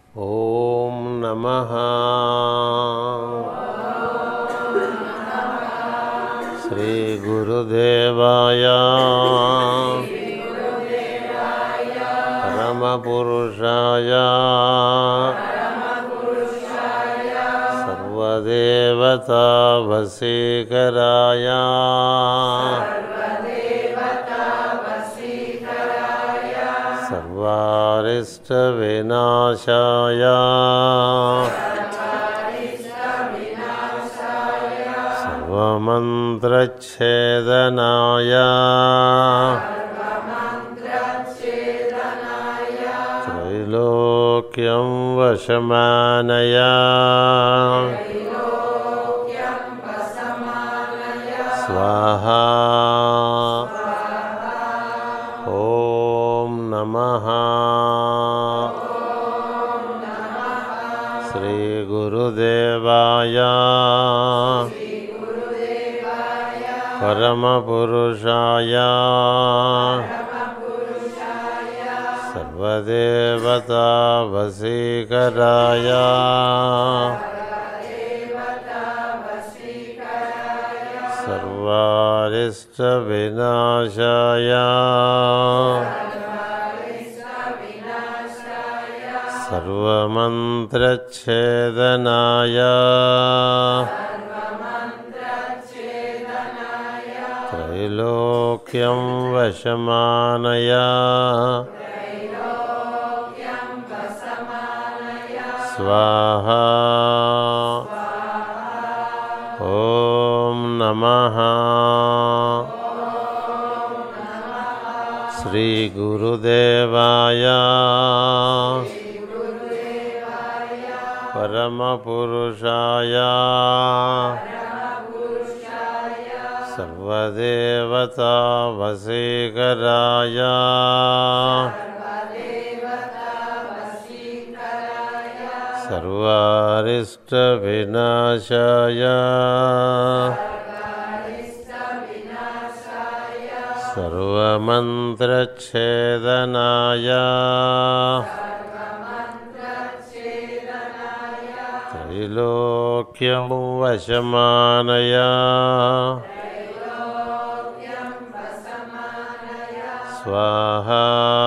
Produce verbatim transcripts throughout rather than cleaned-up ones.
ఓం నమః శ్రీ గురుదేవాయ పరమ పురుషాయ సర్వదేవతా వశీకరాయ సర్వారిష్ట వినాశాయ సర్వమంత్రఛేదనాయ త్రైలోక్యం వశమానయ స్వాహా. ఓం నమః శ్రీ గురుదేవాయ పరమ పురుషాయ సర్వదేవతా వశీకరాయ సర్వారిష్ట వినాశాయ సర్వమంత్రఛేదనాయ త్రైలోక్యం వశమానయ స్వాహా. ఓం నమః శ్రీ గురుదేవాయ పరమ పురుషాయ సర్వదేవతా వశీకరాయ సర్వారిష్ట వినాశాయ సర్వమంత్రఛేదనాయ త్రైలోక్యం వశమానయ స్వాహా.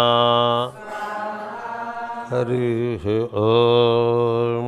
హరి ఓం.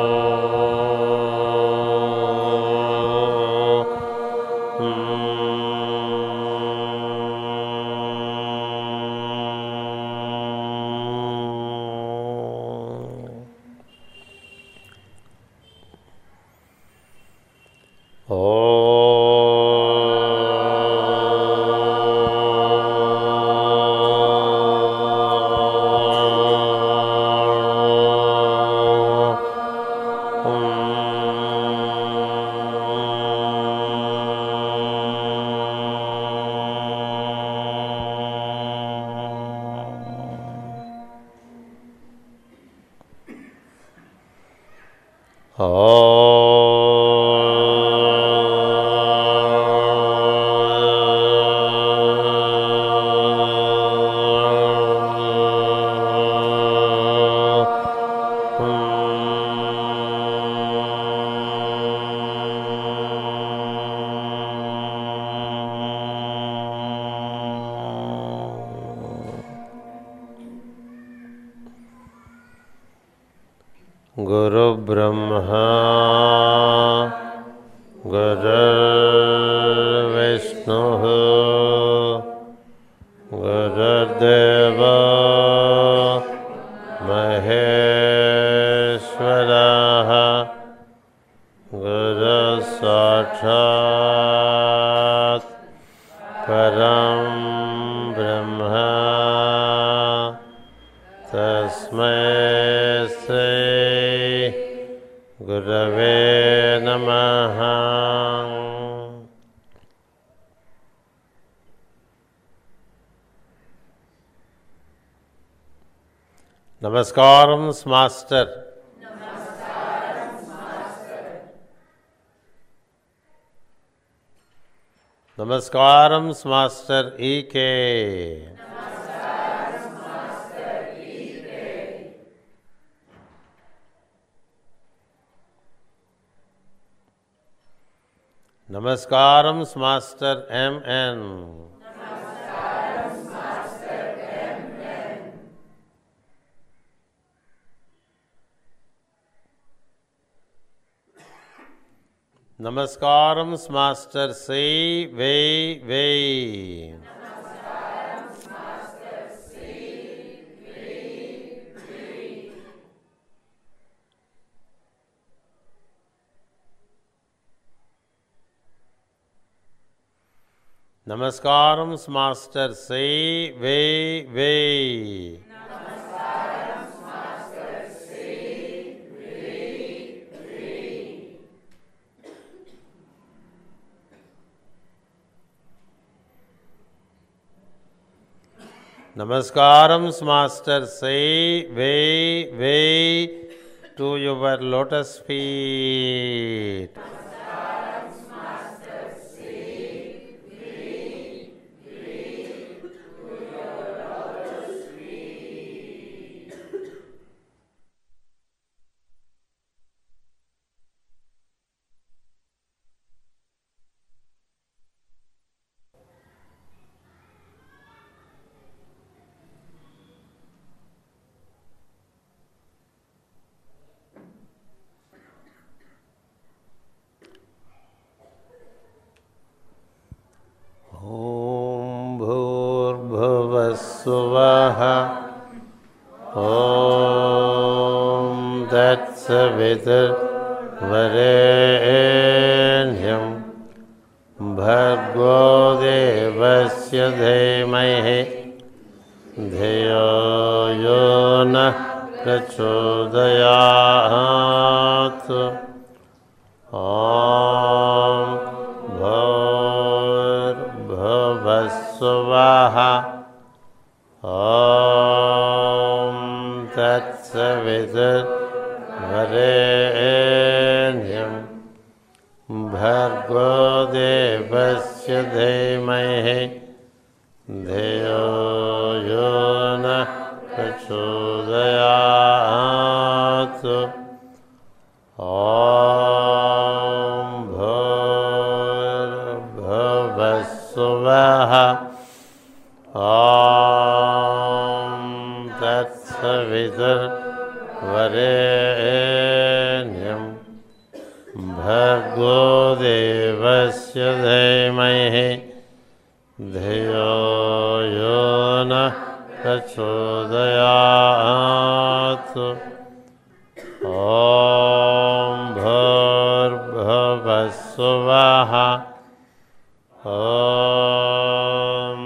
Mm-hmm. गुरु ब्रह्मा गुरुर्विष्णु गुरुर्देव महेश्वरः गुरुः साक्षात् परं ब्रह्म तस्मै श्री गुरवे नमः। नमस्कारम मास्टर। नमस्कारम master E K. नमस्कारम मास्टर एम एन। नमस्कारम मास्टर सी वे वे। नमस्कारम master C V V. Namaskaram, Master. Say, way, way to your lotus feet. Namaskaram, Master. Say, way, way to your lotus feet. Om Bhurbhuvassuvaha Om Tatsaviturvarenyam Bhargo Devasya Dhimahi Dhiyo Yo Nah Prachodayat. Om Bhurbhuvassuvaha Om Tatsaviturvarenyam Bhargo Devasya Dhimahi Dhiyo Yo Nah Prachodayat. Om Bhurbhuvassuvaha Om Tatsaviturvarenyam Bhargo Devasya Dhimahi Dhiyo Yo Nah Prachodayat. Om Bhurbhuvassuvaha Om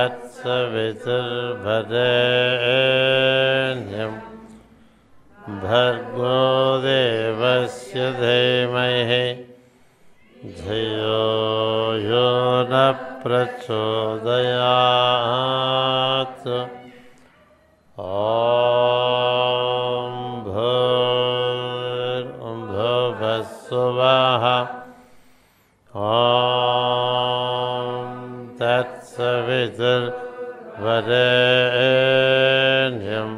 Tatsaviturvarenyam Bhargo Devasya Dhimahi Dhiyo Yo Nah Prachodayat. Om Bhurbhuvassuvaha तत्सवितुर्वरेण्यं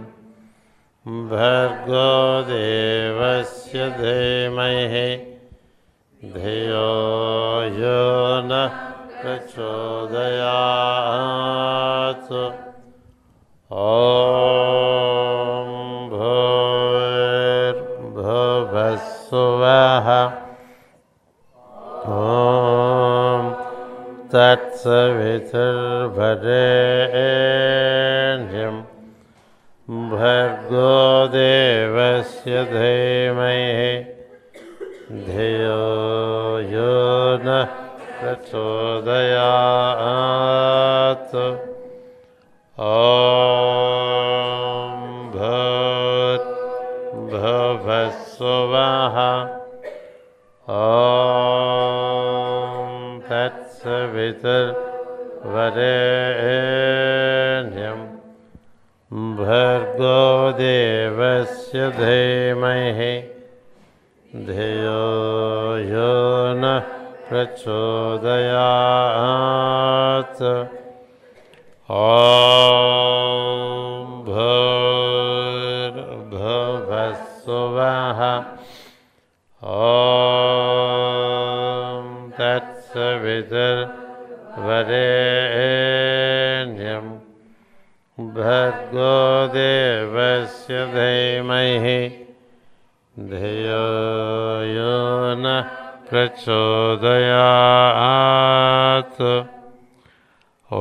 भर्गो देवस्य धीमहि धियो यो नः प्रचोदयात्। ॐ भूर्भुवस्सुवः ॐ तत्सवितुर्वरेण्यं भर्गो देवस्य धीमहि धियो यो नः प्रचोदयात्। ॐ भूर्भुवस्सुवः ॐ तत्सवितुर्वरेण्यं भर्गो देवस्य धीमहि धियो यो नः प्रचोदयात्। ॐ भूर्भुवस्सुवः ॐ तत्सवितुर्वरेण्यं भर्गो देवस्य धीमहि धियो यो नः प्रचोदयात्। ॐ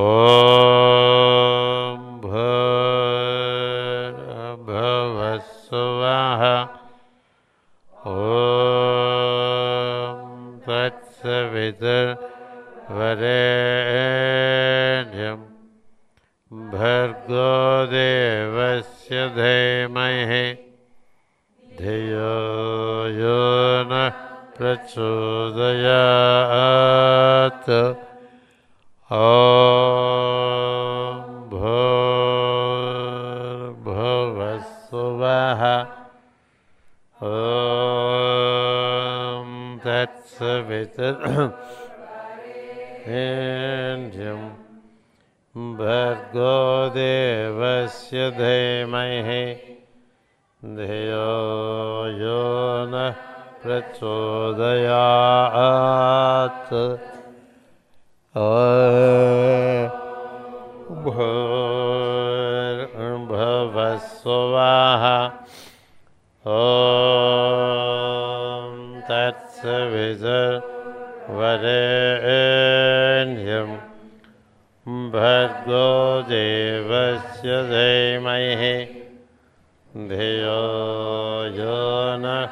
भूर्भुवस्सुवः ॐ तत्सवितुर्वरेण्यं भर्गो देवस्य धीमहि धियो यो नः प्रचोदयात्। ॐ भूर्भुवस्सुवः ॐ तत्सवितुर्वरेण्यं भर्गो देवस्य धीमहि धियो यो नः प्रचोदयात्। ॐ भूर्भुवस्सुवः ॐ तत्सवितुर्वरेण्यं भर्गो देवस्य धीमहि धियो यो नः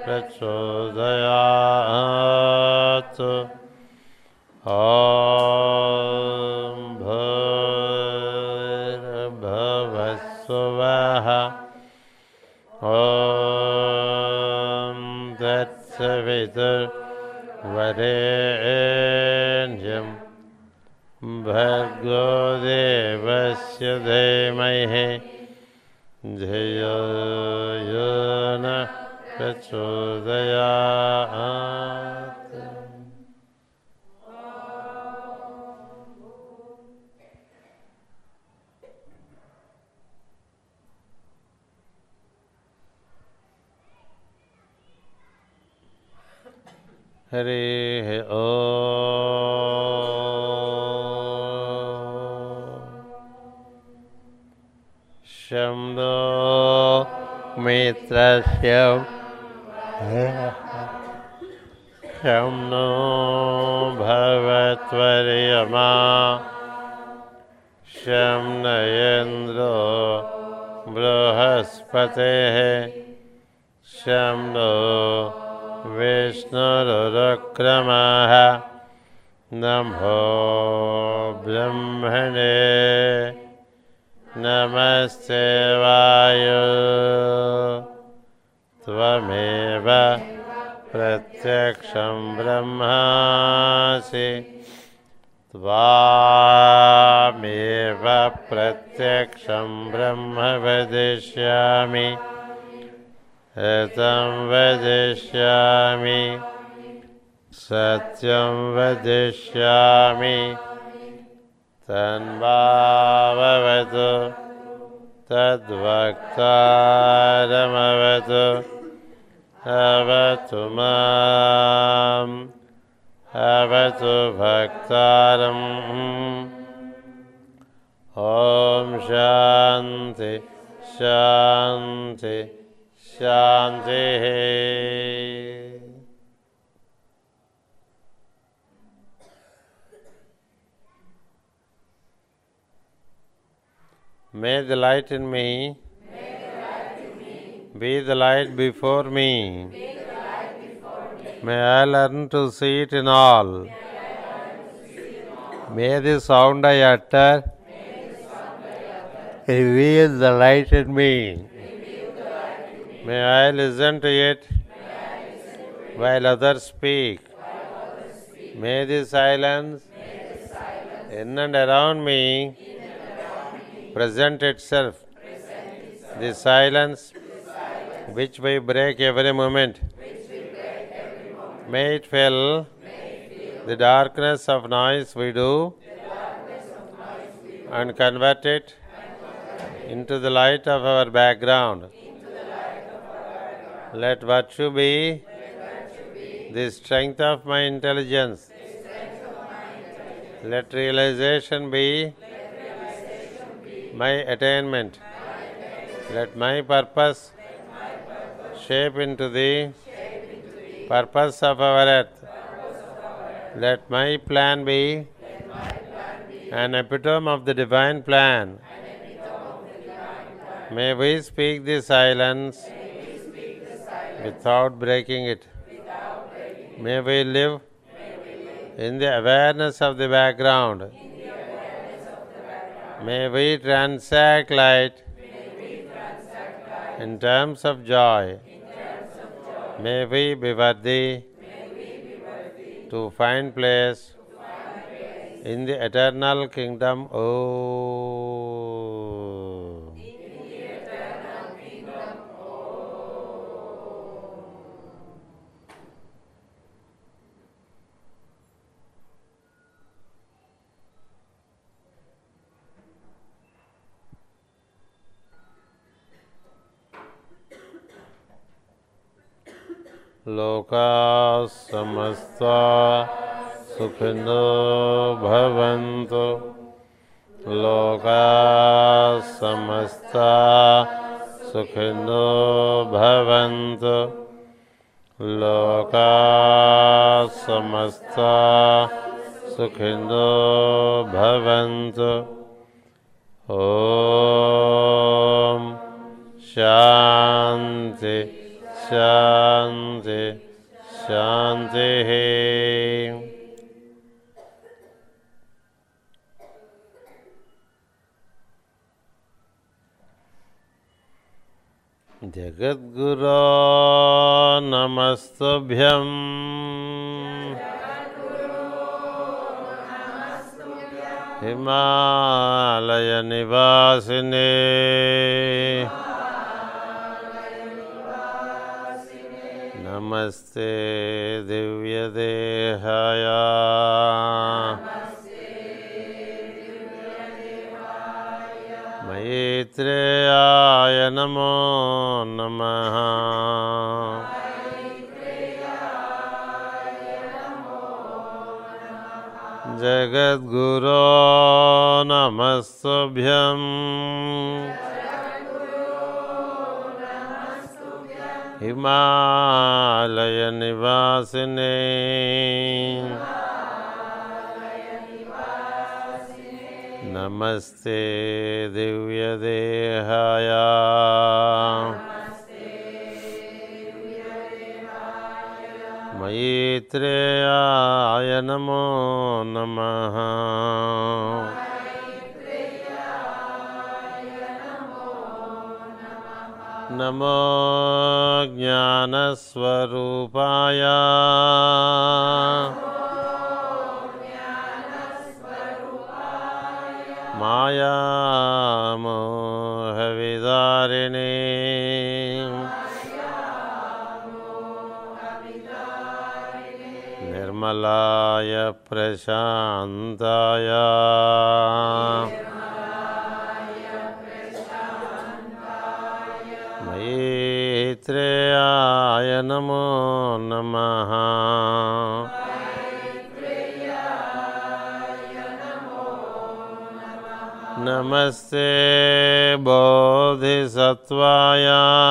प्रचोदयात्। ॐ भूर्भुवस्सुवः ॐ तत्सवितुर्वरेण्यं भर्गो देवस्य धीमहि धियो यो नः प्रचोदयात्। हरिः ॐ। शं नो मित्रस्य शं नो भवत्वर्यमा शं न इन्द्रो बृहस्पतिः शं नो विष्णुरुक्रमः नमो ब्रह्मणे नमस्ते वायो त्वमेव प्रत्यक्षं ब्रह्मासि त्वामेव प्रत्यक्षं ब्रह्म वदिष्यामि एतं वदिष्यामि सत्यं वदिष्यामि तन्भाववतु तद्वक्तारमवतु अवतु माम् अवतु भक्तारम् ॐ शान्ति शान्ति शान्तिः. May the light in me, May the light in me be the light before me. be the light before me. May I learn to see it in all. May the sound I utter reveal the light in me. May I listen to it while others speak. May the silence in and around me present itself. The silence which we break every moment. May it fill the darkness of noise we do and convert it into the light of our background. Let virtue be the strength of my intelligence. Let realization be my attainment. Let my purpose shape into the purpose of our earth. Let my plan be an epitome of the divine plan. May we speak the silence without breaking it. May we live in the awareness of the background. May we transact light in terms of joy. May we be worthy to find place in the eternal kingdom. Oh. लोका समस्ता सुखिनो भवन्तु. लोका समस्ता सुखिनो भवन्तु. लोका समस्ता सुखिनो भवन्तु. ॐ शान्ति शान्ति शान्तिः. जगद्गुरो नमस्तुभ्यं. हिमालयनिवासिने नमस्ते दिव्यदेहाय. मैत्रेयाय नमो नमः. जगद्गुरो नमस्तुभ्यं. हिमालयनिवासिने नमस्ते दिव्यदेहाय. मैत्रेयाय नमो नमः. नमो ज्ञानस्वरूपाय मायामोहविदारिणे निर्मलाय प्रशान्ताय नमस्ते बोधिसत्वाय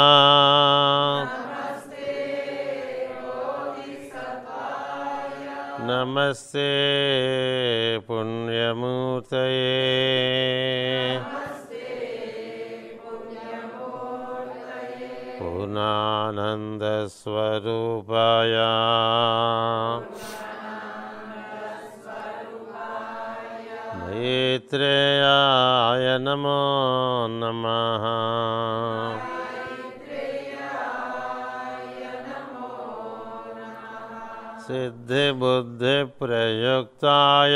नमस्ते पुण्यमूर्तये पूर्णानन्दस्वरूपाय मैत्रेयाय नमो नमः। सिद्धिबुद्धिप्रयुक्ताय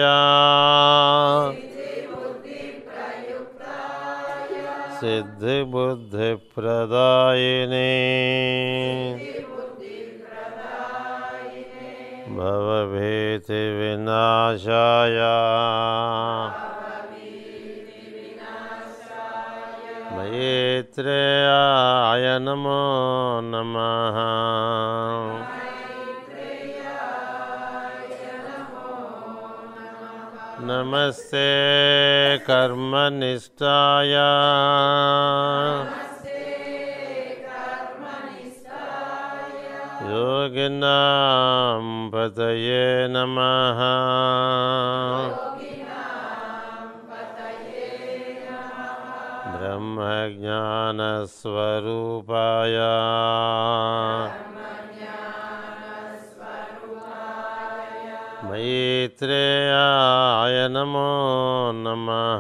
सिद्धिबुद्धिप्रदायिने भवभीतिविनाशाय मैत्रेयाय नमो नमः। नमस्ते कर्मनिष्ठाय योगिनां पतये नमः। ब्रह्मज्ञानस्वरूपाय मैत्रेयाय नमो नमः।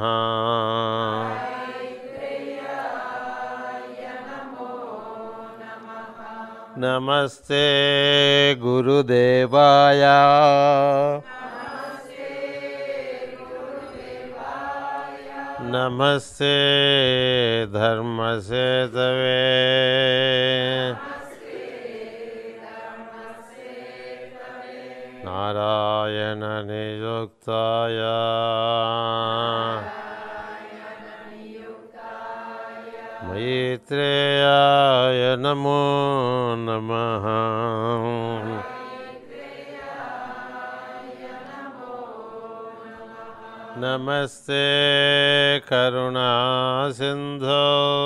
नमस्ते गुरुदेवाय नमस्ते धर्मसेतवे नारायण नियुक्ताय मैत्रेयाय नमो नमः। नमस्ते करुणा सिंधो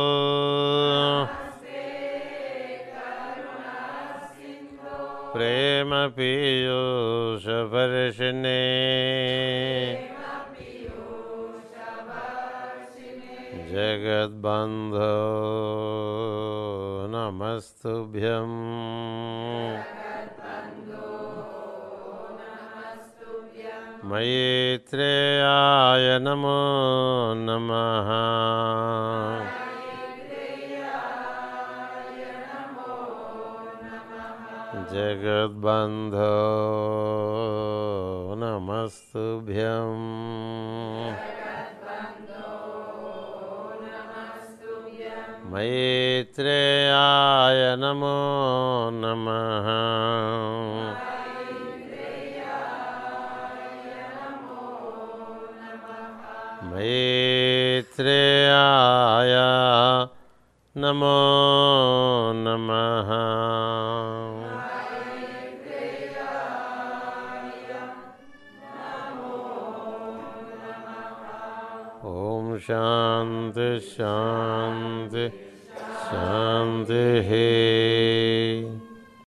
प्रेम पीयूष वर्षिणे जगद्बंधो नमस्तुभ्यं। मैत्रेयाय नमो नमः। जगद्बंधो नमस्तुभ्यं। मैत्रेयाय नमो नमः। मैत्रेयाय नमो नमः। ओम शांति शांति शांति।